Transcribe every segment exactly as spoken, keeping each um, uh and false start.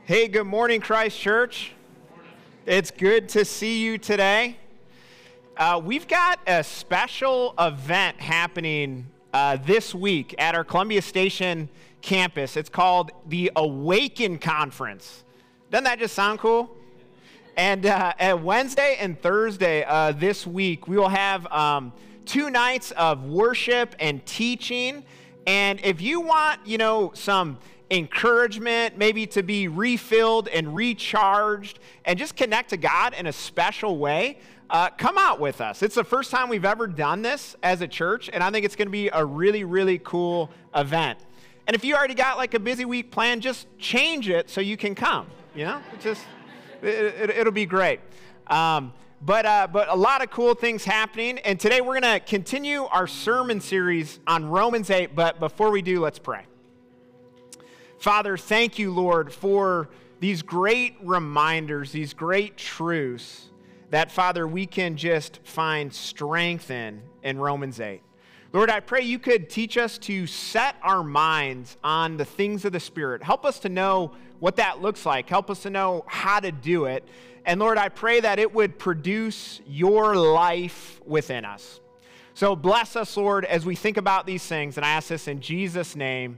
Hey, good morning, Christ Church. It's good to see you today. Uh, we've got a special event happening uh, this week at our Columbia Station campus. It's called the Awaken Conference. Doesn't that just sound cool? And uh, at Wednesday and Thursday uh, this week, we will have um, two nights of worship and teaching. And if you want, you know, some encouragement, maybe to be refilled and recharged and just connect to God in a special way, uh, come out with us. It's the first time we've ever done this as a church, and I think it's going to be a really, really cool event. And if you already got like a busy week planned, just change it so you can come, you know? It just, it, it, it'll be great. Um, but, uh, but a lot of cool things happening, and today we're going to continue our sermon series on Romans eight, but before we do, let's pray. Father, thank you, Lord, for these great reminders, these great truths that, Father, we can just find strength in in Romans eight. Lord, I pray you could teach us to set our minds on the things of the Spirit. Help us to know what that looks like. Help us to know how to do it. And Lord, I pray that it would produce your life within us. So bless us, Lord, as we think about these things. And I ask this in Jesus' name.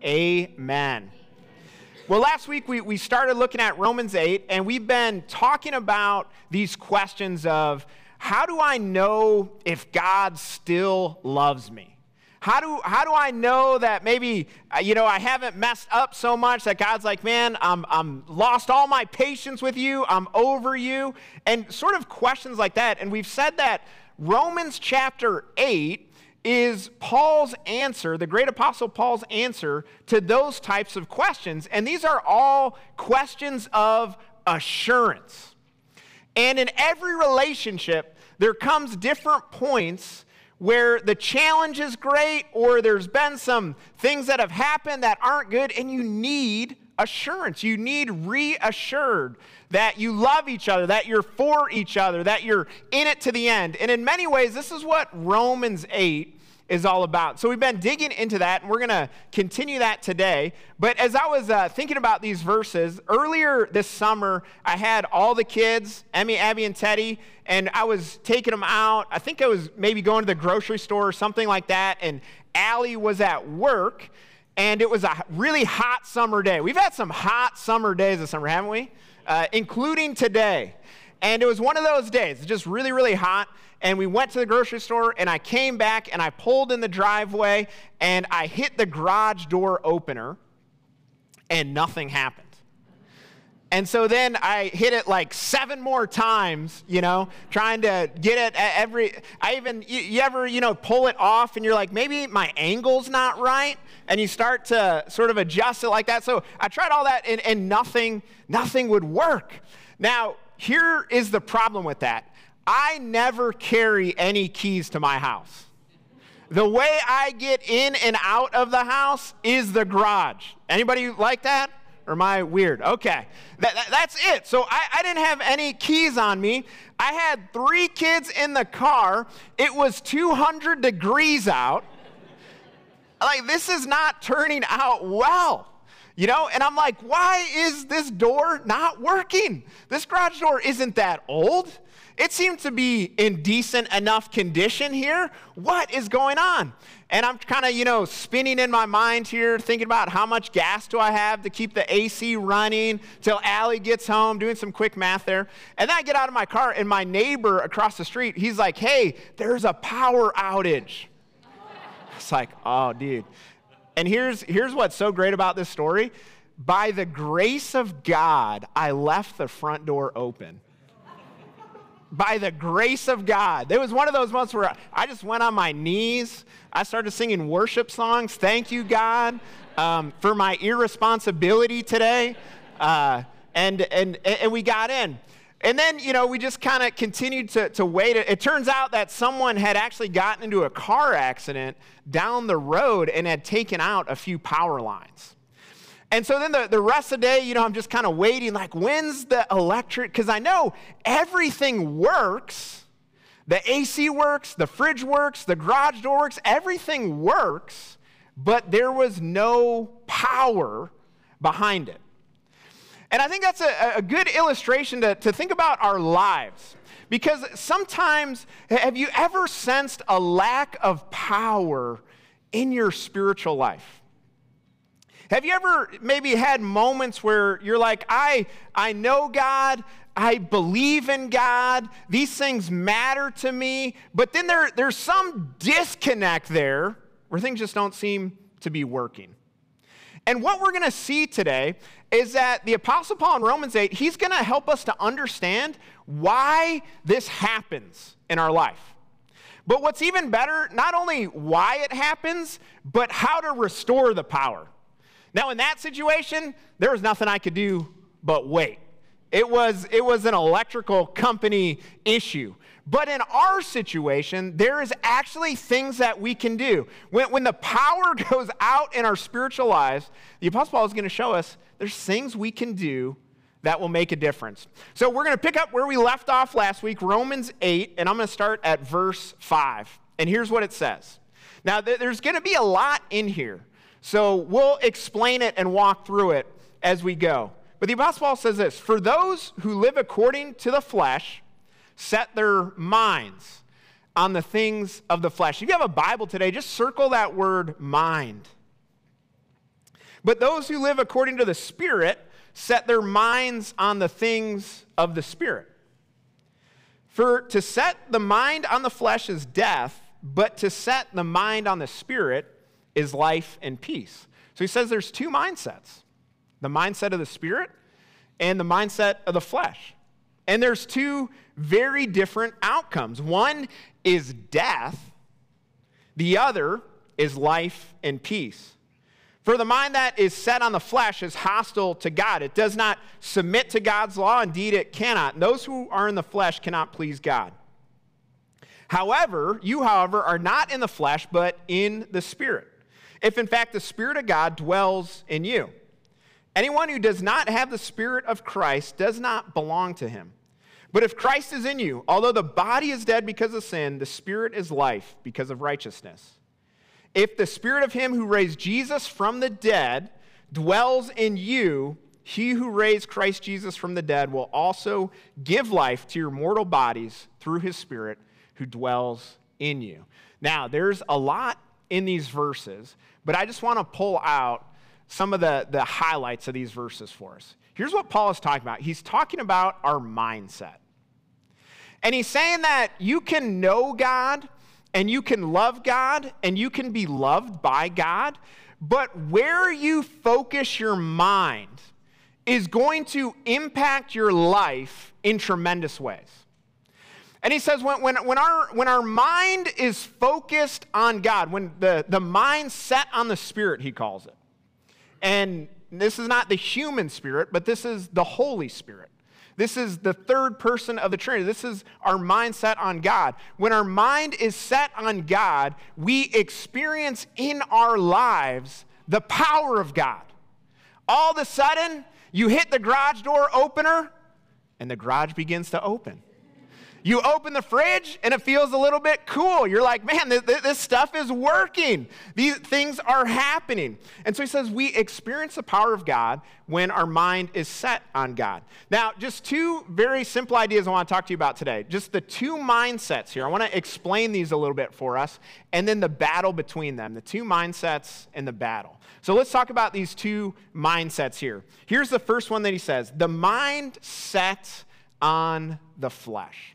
Amen. Well, last week we, we started looking at Romans eight, and we've been talking about these questions of how do I know if God still loves me? How do, how do I know that maybe, you know, I haven't messed up so much that God's like, man, I'm, I'm lost all my patience with you, I'm over you, and sort of questions like that. And we've said that Romans chapter eight is Paul's answer, the great apostle Paul's answer to those types of questions. And these are all questions of assurance. And in every relationship, there comes different points where the challenge is great or there's been some things that have happened that aren't good, and you need assurance. You need reassured that you love each other, that you're for each other, that you're in it to the end. And in many ways, this is what Romans eight is all about. So we've been digging into that, and we're going to continue that today. But as I was uh, thinking about these verses, earlier this summer, I had all the kids, Emmy, Abby, and Teddy, and I was taking them out. I think I was maybe going to the grocery store or something like that, and Allie was at work, and it was a really hot summer day. We've had some hot summer days this summer, haven't we? Uh, including today. And it was one of those days, just really, really hot. And we went to the grocery store, and I came back, and I pulled in the driveway, and I hit the garage door opener, and nothing happened. And so then I hit it like seven more times, you know, trying to get it at every, I even, you, you ever, you know, pull it off, and you're like, maybe my angle's not right, and you start to sort of adjust it like that. So I tried all that, and, and nothing, nothing would work. Now, here is the problem with that. I never carry any keys to my house. The way I get in and out of the house is the garage. Anybody like that? Or am I weird? Okay, that, that, that's it. So I, I didn't have any keys on me. I had three kids in the car. It was two hundred degrees out. Like, this is not turning out well. You know, and I'm like, why is this door not working? This garage door isn't that old. It seems to be in decent enough condition here. What is going on? And I'm kind of, you know, spinning in my mind here, thinking about how much gas do I have to keep the A C running till Allie gets home, doing some quick math there. And then I get out of my car, and my neighbor across the street, he's like, hey, there's a power outage. It's like, oh, dude. And here's, here's what's so great about this story. By the grace of God, I left the front door open. By the grace of God. There was one of those months where I just went on my knees. I started singing worship songs. Thank you, God, um, for my irresponsibility today. Uh, and, and, and we got in. And then, you know, we just kind of continued to, to wait. It turns out that someone had actually gotten into a car accident down the road and had taken out a few power lines. And so then the, the rest of the day, you know, I'm just kind of waiting, like, when's the electric? Because I know everything works. The A C works, the fridge works, the garage door works, everything works, but there was no power behind it. And I think that's a, a good illustration to, to think about our lives. Because sometimes, have you ever sensed a lack of power in your spiritual life? Have you ever maybe had moments where you're like, I, I know God, I believe in God, these things matter to me, but then there, there's some disconnect there where things just don't seem to be working. And what we're going to see today is that the Apostle Paul in Romans eight, he's going to help us to understand why this happens in our life. But what's even better, not only why it happens, but how to restore the power. Now, in that situation, there was nothing I could do but wait. It was, it was an electrical company issue. But in our situation, there is actually things that we can do. When, when the power goes out in our spiritual lives, the Apostle Paul is going to show us there's things we can do that will make a difference. So we're going to pick up where we left off last week, Romans eight, and I'm going to start at verse five. And here's what it says. Now, th- there's going to be a lot in here. So we'll explain it and walk through it as we go. But the Apostle Paul says this, for those who live according to the flesh, set their minds on the things of the flesh. If you have a Bible today, just circle that word mind. But those who live according to the Spirit, set their minds on the things of the Spirit. For to set the mind on the flesh is death, but to set the mind on the Spirit is life and peace. So he says there's two mindsets. The mindset of the Spirit and the mindset of the flesh. And there's two very different outcomes. One is death. The other is life and peace. For the mind that is set on the flesh is hostile to God. It does not submit to God's law. Indeed, it cannot. And those who are in the flesh cannot please God. However, you, however, are not in the flesh, but in the Spirit. If in fact the Spirit of God dwells in you. Anyone who does not have the Spirit of Christ does not belong to him. But if Christ is in you, although the body is dead because of sin, the Spirit is life because of righteousness. If the Spirit of him who raised Jesus from the dead dwells in you, he who raised Christ Jesus from the dead will also give life to your mortal bodies through his Spirit who dwells in you. Now, there's a lot in these verses, but I just want to pull out some of the, the highlights of these verses for us. Here's what Paul is talking about. He's talking about our mindset. And he's saying that you can know God, and you can love God, and you can be loved by God, but where you focus your mind is going to impact your life in tremendous ways. And he says when, when, when, our, when our mind is focused on God, when the, the mind set on the Spirit, he calls it. And this is not the human spirit, but this is the Holy Spirit. This is the third person of the Trinity. This is our mindset on God. When our mind is set on God, we experience in our lives the power of God. All of a sudden, you hit the garage door opener, and the garage begins to open. You open the fridge, and it feels a little bit cool. You're like, man, this, this stuff is working. These things are happening. And so he says we experience the power of God when our mind is set on God. Now, just two very simple ideas I want to talk to you about today. Just the two mindsets here. I want to explain these a little bit for us, and then the battle between them, the two mindsets and the battle. So let's talk about these two mindsets here. Here's the first one that he says, the mind set on the flesh.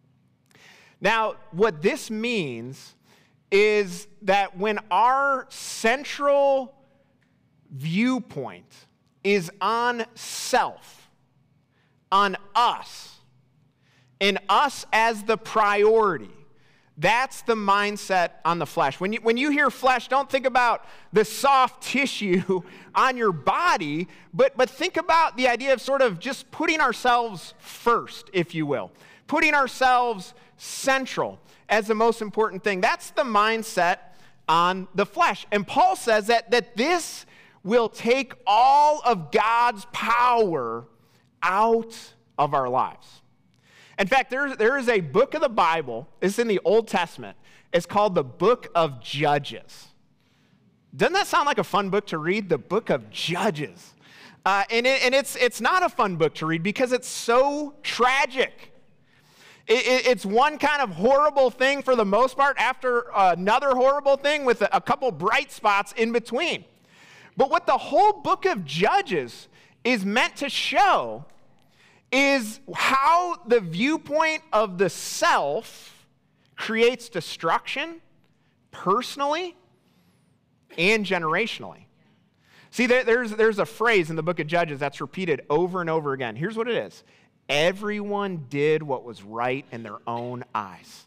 Now, what this means is that when our central viewpoint is on self, on us, and us as the priority, that's the mindset on the flesh. When you, when you hear flesh, don't think about the soft tissue on your body, but, but think about the idea of sort of just putting ourselves first, if you will. Putting ourselves central as the most important thing. That's the mindset on the flesh. And Paul says that, that this will take all of God's power out of our lives. In fact, there, there is a book of the Bible, it's in the Old Testament. It's called the Book of Judges. Doesn't that sound like a fun book to read? The Book of Judges. Uh, and it, and it's, it's not a fun book to read because it's so tragic. It, it, it's one kind of horrible thing for the most part after another horrible thing with a, a couple bright spots in between. But what the whole book of Judges is meant to show is how the viewpoint of the self creates destruction personally and generationally. See, there, there's, there's a phrase in the book of Judges that's repeated over and over again. Here's what it is. Everyone did what was right in their own eyes.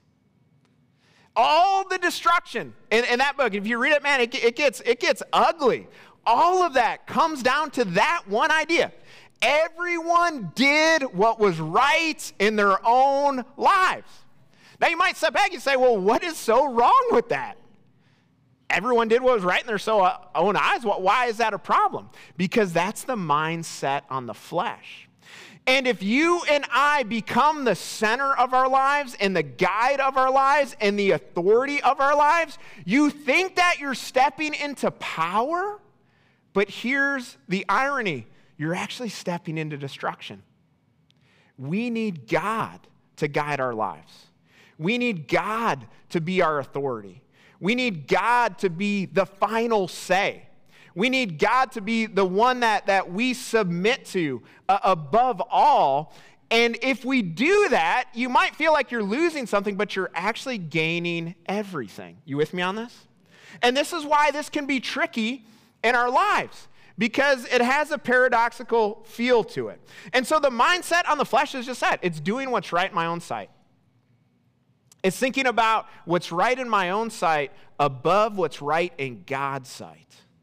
All the destruction in, in that book, if you read it, man, it, it, gets, it gets ugly. All of that comes down to that one idea. Everyone did what was right in their own lives. Now you might step back and say, well, what is so wrong with that? Everyone did what was right in their so, uh, own eyes. Why is that a problem? Because that's the mindset on the flesh. And if you and I become the center of our lives and the guide of our lives and the authority of our lives, you think that you're stepping into power, but here's the irony. You're actually stepping into destruction. We need God to guide our lives. We need God to be our authority. We need God to be the final say. We need God to be the one that, that we submit to uh, above all. And if we do that, you might feel like you're losing something, but you're actually gaining everything. You with me on this? And this is why this can be tricky in our lives, because it has a paradoxical feel to it. And so the mindset on the flesh is just that. It's doing what's right in my own sight. It's thinking about what's right in my own sight above what's right in God's sight.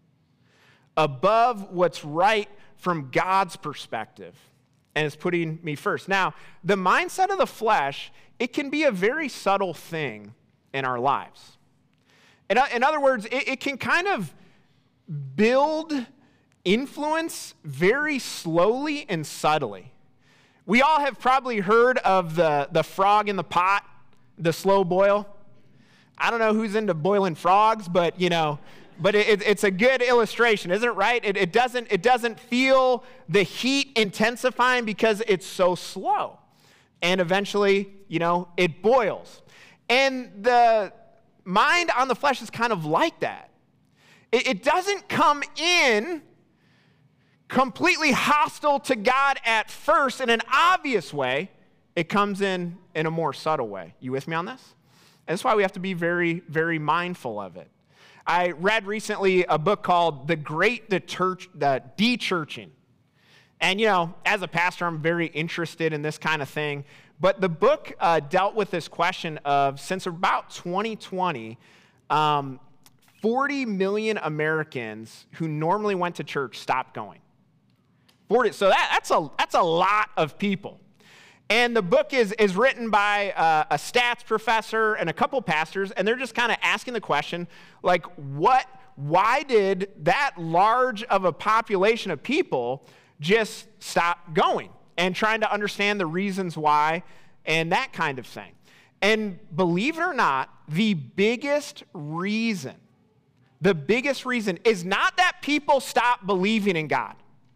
Above what's right from God's perspective. And it's putting me first. Now, the mindset of the flesh, it can be a very subtle thing in our lives. In, in other words, it, it can kind of build influence very slowly and subtly. We all have probably heard of the, the frog in the pot, the slow boil. I don't know who's into boiling frogs, but you know, but it, it's a good illustration, isn't it, right? It, it, doesn't, it doesn't feel the heat intensifying because it's so slow. And eventually, you know, it boils. And the mind on the flesh is kind of like that. It, it doesn't come in completely hostile to God at first in an obvious way. It comes in in a more subtle way. You with me on this? And that's why we have to be very, very mindful of it. I read recently a book called The Great Deter- the De-Churching. And, you know, as a pastor, I'm very interested in this kind of thing. But the book uh, dealt with this question of, since about twenty twenty, um, forty million Americans who normally went to church stopped going. forty, so that, that's, a, that's a lot of people. And the book is, is written by uh, a stats professor and a couple pastors, and they're just kind of asking the question, like, what, why did that large of a population of people just stop going? And trying to understand the reasons why and that kind of thing. And believe it or not, the biggest reason, the biggest reason is not that people stop believing in God.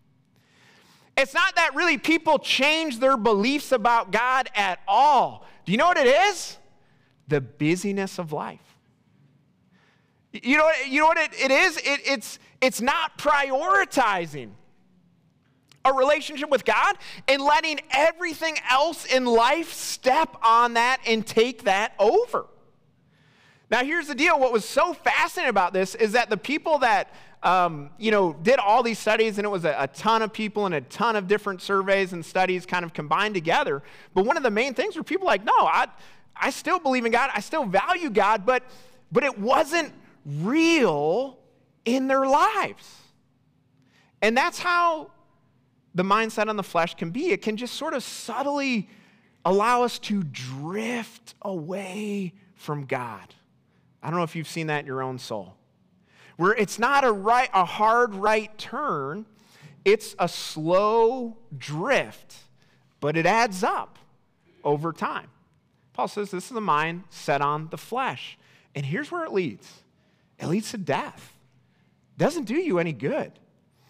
It's not that really people change their beliefs about God at all. Do you know what it is? The busyness of life. You know, you know what it, it is? It, it's, it's not prioritizing a relationship with God and letting everything else in life step on that and take that over. Now, here's the deal. What was so fascinating about this is that the people that Um, you know, did all these studies, and it was a, a ton of people and a ton of different surveys and studies kind of combined together. But one of the main things were people like, no, I, I still believe in God. I still value God, but, but it wasn't real in their lives. And that's how the mindset on the flesh can be. It can just sort of subtly allow us to drift away from God. I don't know if you've seen that in your own soul. Where it's not a right, a hard right turn, it's a slow drift, but it adds up over time. Paul says this is a mind set on the flesh. And here's where it leads. It leads to death. It doesn't do you any good.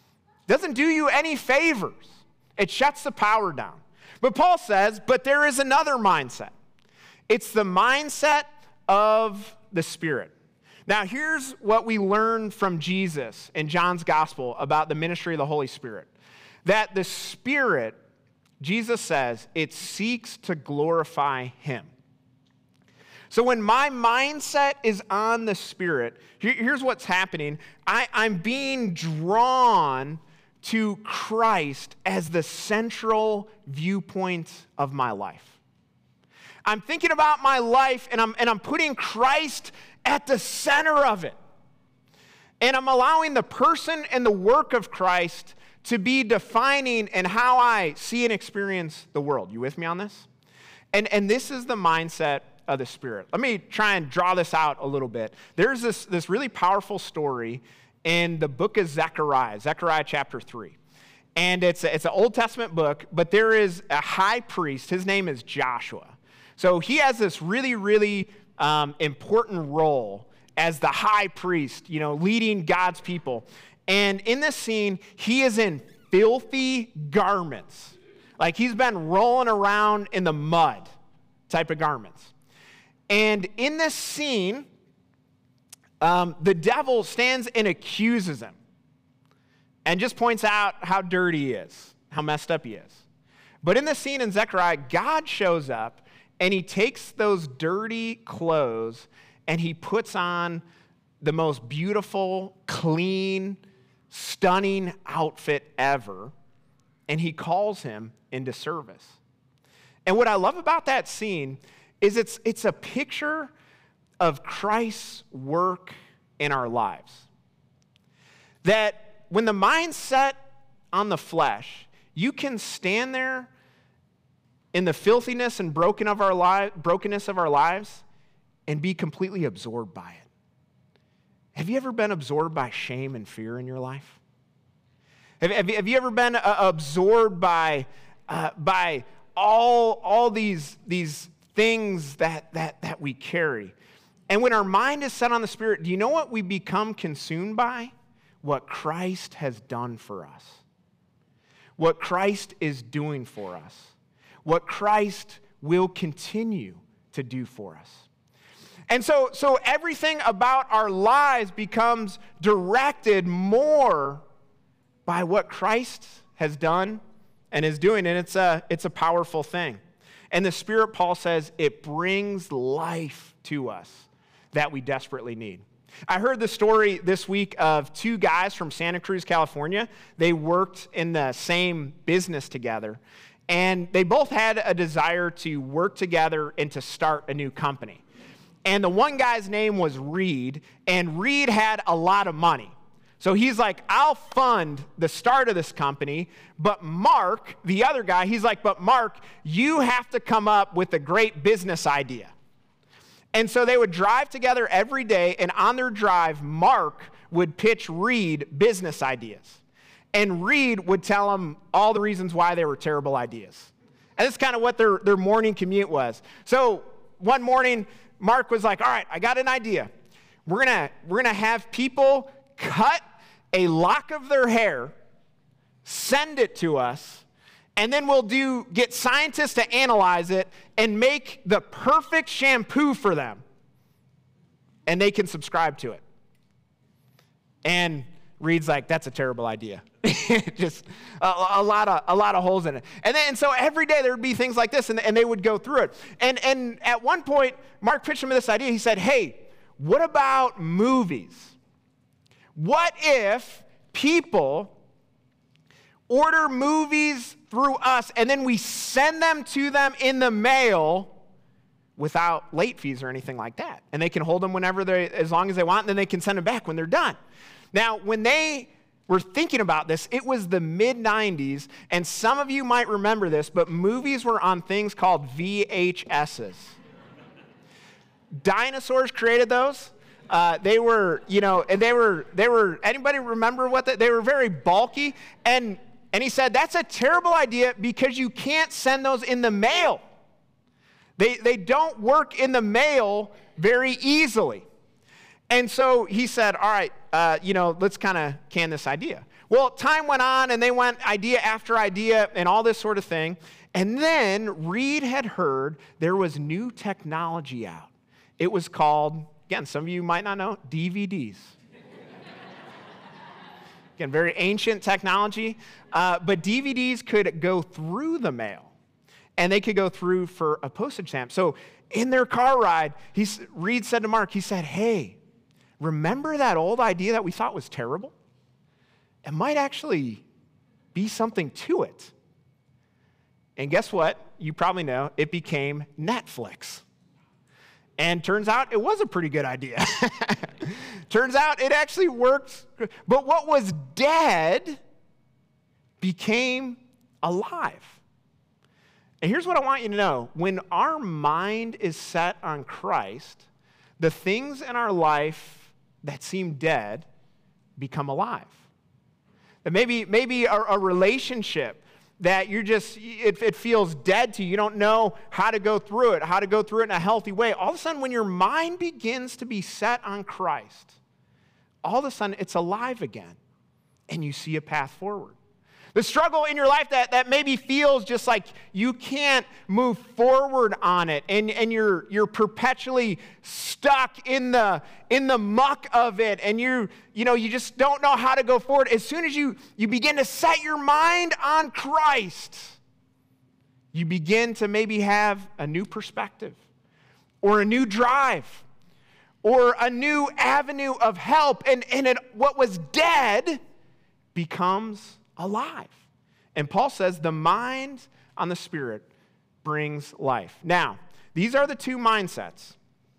Doesn't do you any favors. It shuts the power down. But Paul says, but there is another mindset. It's the mindset of the Spirit. Now, here's what we learn from Jesus in John's gospel about the ministry of the Holy Spirit. That the Spirit, Jesus says, it seeks to glorify him. So when my mindset is on the Spirit, here, here's what's happening. I, I'm being drawn to Christ as the central viewpoint of my life. I'm thinking about my life, and I'm, and I'm putting Christ at the center of it. And I'm allowing the person and the work of Christ to be defining in how I see and experience the world. You with me on this? And, and this is the mindset of the Spirit. Let me try and draw this out a little bit. There's this, this really powerful story in the book of Zechariah, Zechariah chapter three. And it's, a, it's an Old Testament book, but there is a high priest. His name is Joshua. So he has this really, really um, important role as the high priest, you know, leading God's people. And in this scene, he is in filthy garments. Like he's been rolling around in the mud type of garments. And in this scene, um, the devil stands and accuses him and just points out how dirty he is, how messed up he is. But in this scene in Zechariah, God shows up and he takes those dirty clothes and he puts on the most beautiful, clean, stunning outfit ever, and he calls him into service. And what I love about that scene is it's, it's a picture of Christ's work in our lives. That when the mind's set on the flesh, you can stand there in the filthiness and broken of our li- brokenness of our lives and be completely absorbed by it. Have you ever been absorbed by shame and fear in your life? Have, have, you, have you ever been uh, absorbed by, uh, by all, all these, these things that, that, that we carry? And when our mind is set on the Spirit, do you know what we become consumed by? What Christ has done for us. What Christ is doing for us. What Christ will continue to do for us. And so, so everything about our lives becomes directed more by what Christ has done and is doing. And it's a, it's a powerful thing. And the Spirit, Paul says, it brings life to us that we desperately need. I heard the story this week of two guys from Santa Cruz, California. They worked in the same business together. And they both had a desire to work together and to start a new company. And the one guy's name was Reed, and Reed had a lot of money. So he's like, I'll fund the start of this company, but Mark, the other guy, he's like, but Mark, you have to come up with a great business idea. And so they would drive together every day, and on their drive, Mark would pitch Reed business ideas. And Reed would tell him all the reasons why they were terrible ideas. And that's kind of what their, their morning commute was. So one morning, Mark was like, all right, I got an idea. We're gonna, we're gonna have people cut a lock of their hair, send it to us, and then we'll do get scientists to analyze it and make the perfect shampoo for them. And they can subscribe to it. And Reed's like, that's a terrible idea. Just a, a lot of a lot of holes in it. And then and so every day there would be things like this, and, and they would go through it. And and at one point, Mark pitched him this idea. He said, hey, what about movies? What if people order movies through us, and then we send them to them in the mail without late fees or anything like that? And they can hold them whenever they, as long as they want, and then they can send them back when they're done. Now, when they were thinking about this, it was the mid nineties, and some of you might remember this, but movies were on things called V H S's. Dinosaurs created those. Uh, they were, you know, and they were, they were, anybody remember what they, they were very bulky, and, and he said, that's a terrible idea because you can't send those in the mail. They, they don't work in the mail very easily. And so he said, all right, uh, you know, let's kind of can this idea. Well, time went on, and they went idea after idea and all this sort of thing. And then Reed had heard there was new technology out. It was called, again, some of you might not know, D V Ds. Again, very ancient technology. Uh, but D V Ds could go through the mail, and they could go through for a postage stamp. So in their car ride, he, Reed said to Mark, he said, hey, remember that old idea that we thought was terrible? It might actually be something to it. And guess what? You probably know it became Netflix. And turns out it was a pretty good idea. Turns out it actually worked. But what was dead became alive. And here's what I want you to know. When our mind is set on Christ, the things in our life that seem dead become alive. And maybe, maybe a, a relationship that you're just, it, it feels dead to you. You don't know how to go through it, how to go through it in a healthy way. All of a sudden, when your mind begins to be set on Christ, all of a sudden, it's alive again, and you see a path forward. The struggle in your life that, that maybe feels just like you can't move forward on it, and, and you're, you're perpetually stuck in the, in the muck of it, and you, you, know, you just don't know how to go forward. As soon as you, you begin to set your mind on Christ, you begin to maybe have a new perspective, or a new drive, or a new avenue of help, and, and it, what was dead becomes alive. And Paul says the mind on the Spirit brings life. Now, these are the two mindsets.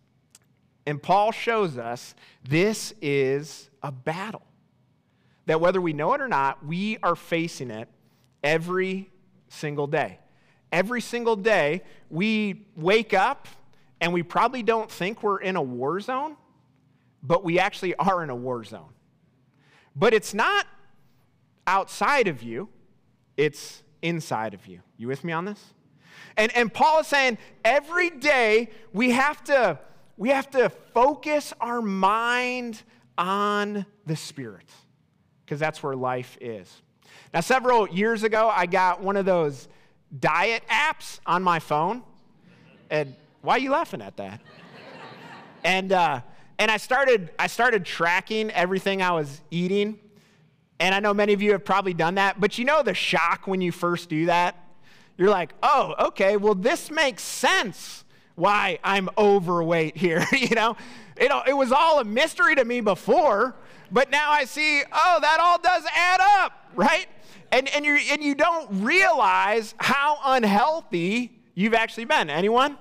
And Paul shows us this is a battle. That whether we know it or not, we are facing it every single day. Every single day, we wake up and we probably don't think we're in a war zone, but we actually are in a war zone. But it's not outside of you, it's inside of you. You with me on this? And, and Paul is saying every day we have to, we have to focus our mind on the Spirit, because that's where life is. Now, several years ago, I got one of those diet apps on my phone. And why are you laughing at that? and uh, and I started I started tracking everything I was eating. And I know many of you have probably done that, but you know the shock when you first do that? You're like, oh, okay, well, this makes sense why I'm overweight here, you know? It, it was all a mystery to me before, but now I see, oh, that all does add up, right? And, and, you're, and you don't realize how unhealthy you've actually been. Anyone?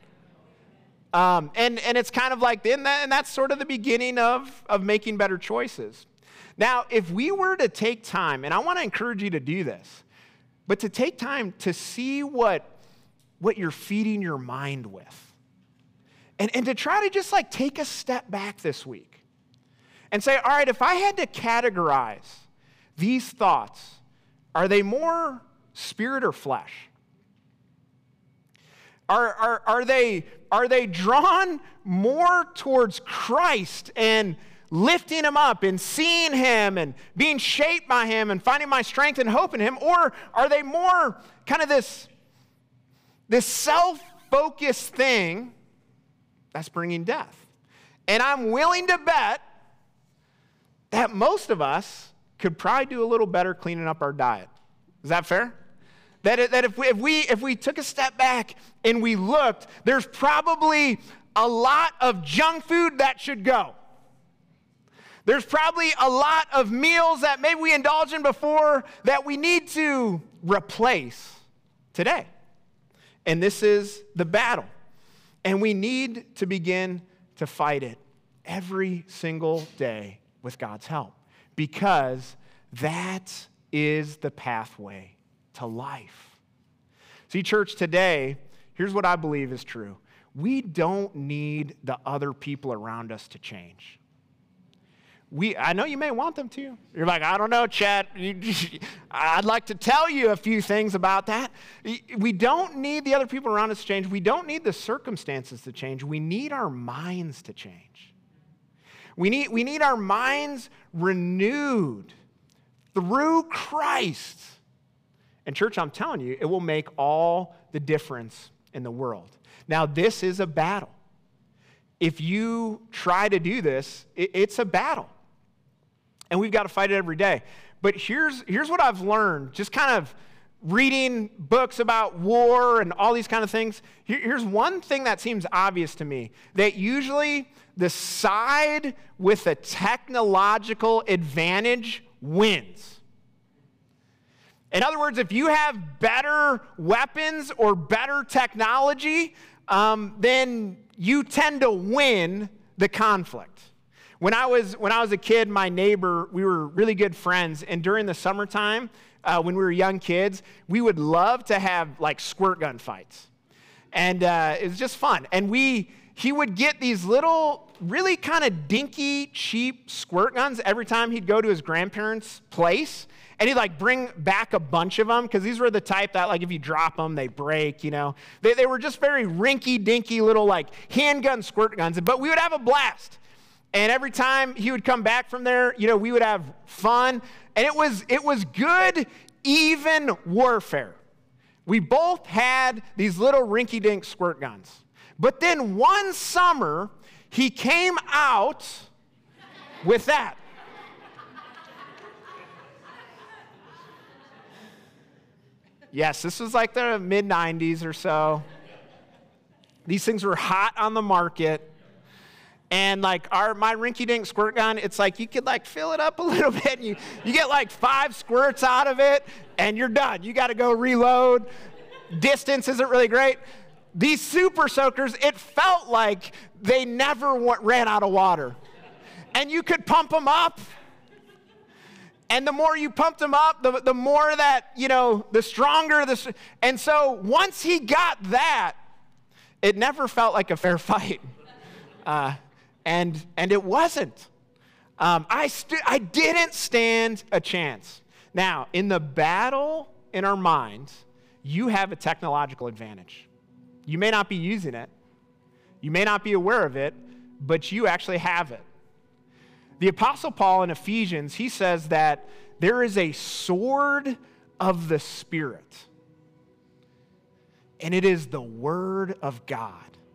Um, and, and it's kind of like, and, that, and that's sort of the beginning of, of making better choices. Now, if we were to take time, and I want to encourage you to do this, but to take time to see what, what you're feeding your mind with, and, and to try to just like take a step back this week and say, all right, if I had to categorize these thoughts, are they more spirit or flesh? Are, are, are, they, are they drawn more towards Christ and lifting him up and seeing him and being shaped by him and finding my strength and hope in him? Or are they more kind of this, this self-focused thing that's bringing death? And I'm willing to bet that most of us could probably do a little better cleaning up our diet. Is that fair? That, it, that if, we, if, we, if we took a step back and we looked, there's probably a lot of junk food that should go. There's probably a lot of meals that maybe we indulged in before that we need to replace today. And this is the battle. And we need to begin to fight it every single day with God's help, because that is the pathway to life. See, church, today, here's what I believe is true. We don't need the other people around us to change. We, I know you may want them to. You're like, I don't know, Chad. I'd like to tell you a few things about that. We don't need the other people around us to change. We don't need the circumstances to change. We need our minds to change. We need, we need our minds renewed, through Christ. And church, I'm telling you, it will make all the difference in the world. Now, this is a battle. If you try to do this, it's a battle. And we've got to fight it every day. But here's, here's what I've learned, just kind of reading books about war and all these kind of things. Here, here's one thing that seems obvious to me, that usually the side with a technological advantage wins. In other words, if you have better weapons or better technology, um, then you tend to win the conflict. When I was when I was a kid, my neighbor, we were really good friends, and during the summertime, uh, when we were young kids, we would love to have like squirt gun fights, and uh, it was just fun. And we he would get these little, really kind of dinky, cheap squirt guns every time he'd go to his grandparents' place. And he'd like bring back a bunch of them, because these were the type that like if you drop them, they break, you know. They, they were just very rinky-dinky little like handgun squirt guns, but we would have a blast. And every time he would come back from there, you know, we would have fun. And it was, it was good, even warfare. We both had these little rinky-dink squirt guns. But then one summer, he came out with that. Yes, this was like the mid nineties or so. These things were hot on the market. And like our my rinky-dink squirt gun, it's like you could like fill it up a little bit. And you, you get like five squirts out of it, and you're done. You got to go reload. Distance isn't really great. These super soakers, it felt like they never w- ran out of water. And you could pump them up. And the more you pumped them up, the, the more that, you know, the stronger the... And so once he got that, it never felt like a fair fight. Uh, and, and it wasn't. Um, I, stu- I didn't stand a chance. Now, in the battle in our minds, you have a technological advantage. You may not be using it. You may not be aware of it, but you actually have it. The Apostle Paul in Ephesians, he says that there is a sword of the Spirit, and it is the Word of God.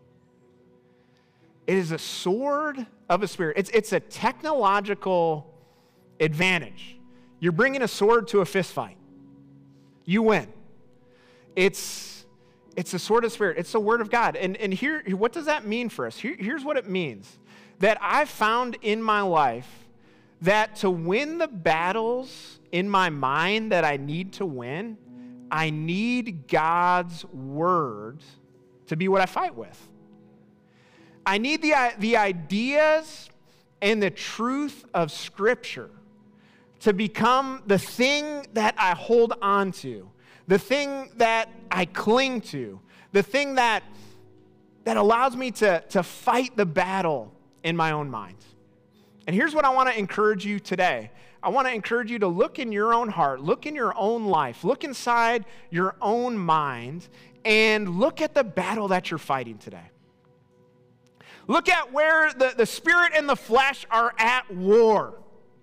It is a sword of the Spirit. It's, it's a technological advantage. You're bringing a sword to a fist fight. You win. It's, it's the sword of the Spirit. It's the Word of God. And, and here, what does that mean for us? Here, here's what it means. That I've found in my life that to win the battles in my mind that I need to win, I need God's Word to be what I fight with. I need the, the ideas and the truth of Scripture to become the thing that I hold on to, the thing that I cling to, the thing that, that allows me to, to fight the battle in my own mind. And here's what I want to encourage you today. I want to encourage you to look in your own heart, look in your own life, look inside your own mind, and look at the battle that you're fighting today. Look at where the, the spirit and the flesh are at war.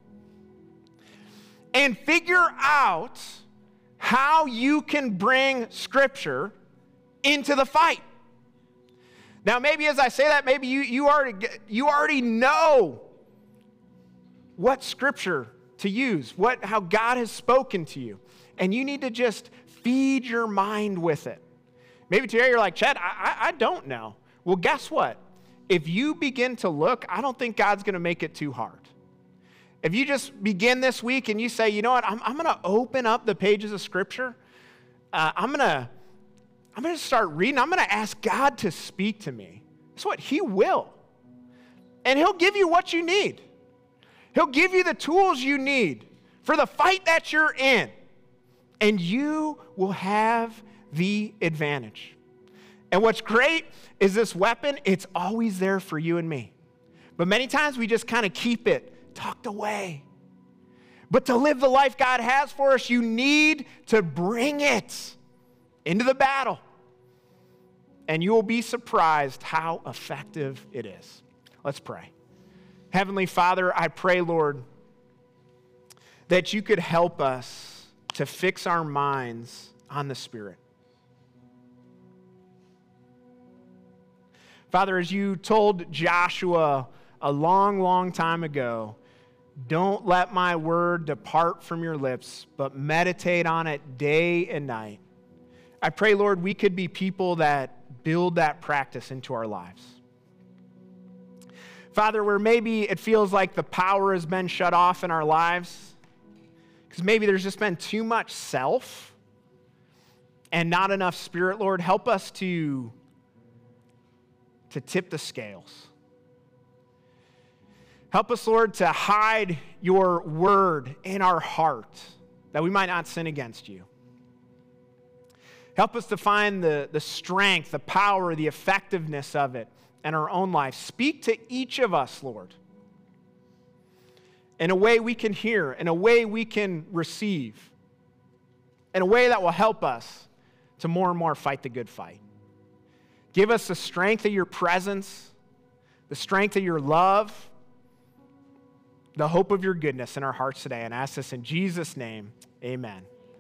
And figure out how you can bring Scripture into the fight. Now, maybe as I say that, maybe you, you, already, you already know what Scripture to use, what, how God has spoken to you. And you need to just feed your mind with it. Maybe today you're like, Chad, I, I, I don't know. Well, guess what? If you begin to look, I don't think God's going to make it too hard. If you just begin this week and you say, you know what, I'm, I'm going to open up the pages of Scripture. Uh, I'm going to I'm going to start reading. I'm going to ask God to speak to me. That's what He will. And He'll give you what you need. He'll give you the tools you need for the fight that you're in. And you will have the advantage. And what's great is this weapon, it's always there for you and me. But many times we just kind of keep it tucked away. But to live the life God has for us, you need to bring it into the battle. And you will be surprised how effective it is. Let's pray. Heavenly Father, I pray, Lord, that you could help us to fix our minds on the Spirit. Father, as you told Joshua a long, long time ago, don't let my word depart from your lips, but meditate on it day and night. I pray, Lord, we could be people that build that practice into our lives. Father, where maybe it feels like the power has been shut off in our lives, because maybe there's just been too much self and not enough Spirit, Lord, help us to, to tip the scales. Help us, Lord, to hide your word in our heart that we might not sin against you. Help us to find the, the strength, the power, the effectiveness of it in our own life. Speak to each of us, Lord, in a way we can hear, in a way we can receive, in a way that will help us to more and more fight the good fight. Give us the strength of your presence, the strength of your love, the hope of your goodness in our hearts today. And I ask this in Jesus' name, amen.